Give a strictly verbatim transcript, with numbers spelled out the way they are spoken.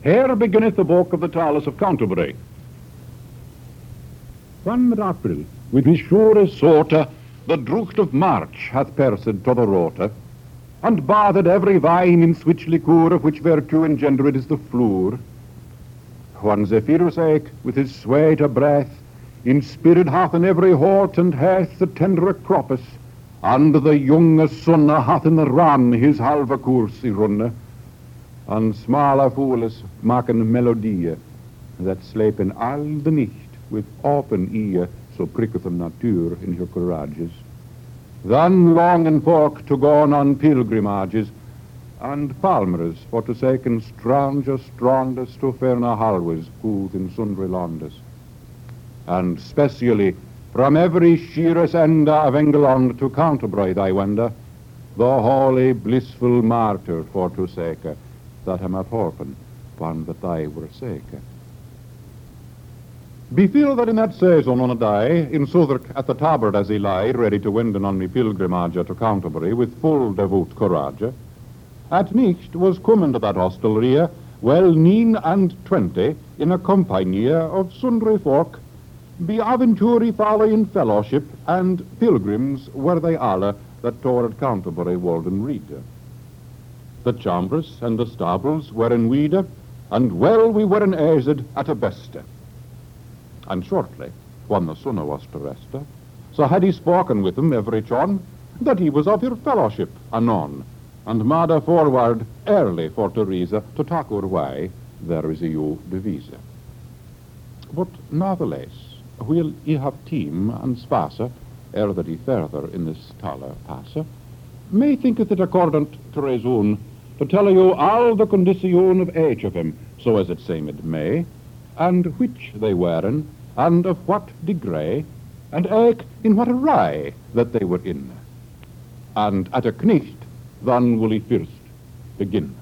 Here beginneth the book of the Tales of Canterbury. When that April, with his sure sorte, the drucht of March hath pierced to the rote, and bathed every vine in switch liqueur, of which virtue engendered is the floor, when Zephyrus eke, with his sweet breath, inspired hath in every hort and heath the tendre croppus, and the younge sunne hath in the run his halve course i runne, and smale fooles maken melodie, that slepen al de nicht with open ear, so pricketh them natuur in her courages. Then longen folk to go on pilgrimages, and palmers for to seken stranger strondest to ferna halwes good in sundry landes. And specially from every sheerest ende of England to Canterbury thy wende, the holy blissful martyr for to seke, that him at horpen, one that thy were seke. Befeel that in that season on a day, in Southwark at the tabard as he lay, ready to wenden on me pilgrimage to Canterbury with full devout courage, at nicht was come into that hostelrie, well nine and twenty, in a compagnie of sundry folk, be aventuri folly in fellowship, and pilgrims were they alle that toward Canterbury woulden read. The chambers and the stables were in weede, and well we were in aised at a beste. And shortly, when the sunne was to reste, so had he spoken with them every chon, that he was of your fellowship anon, and made forward early for Teresa to talk our way, there is a you devise. But natheless, will ye have team and space, ere that he further in this tale passe, may thinketh it accordant to reason, to tell you all the condition of each of him, so as it seemed may, and which they weren, and of what degree, and eke in what array that they were in. And at a knicht, then will he first begin.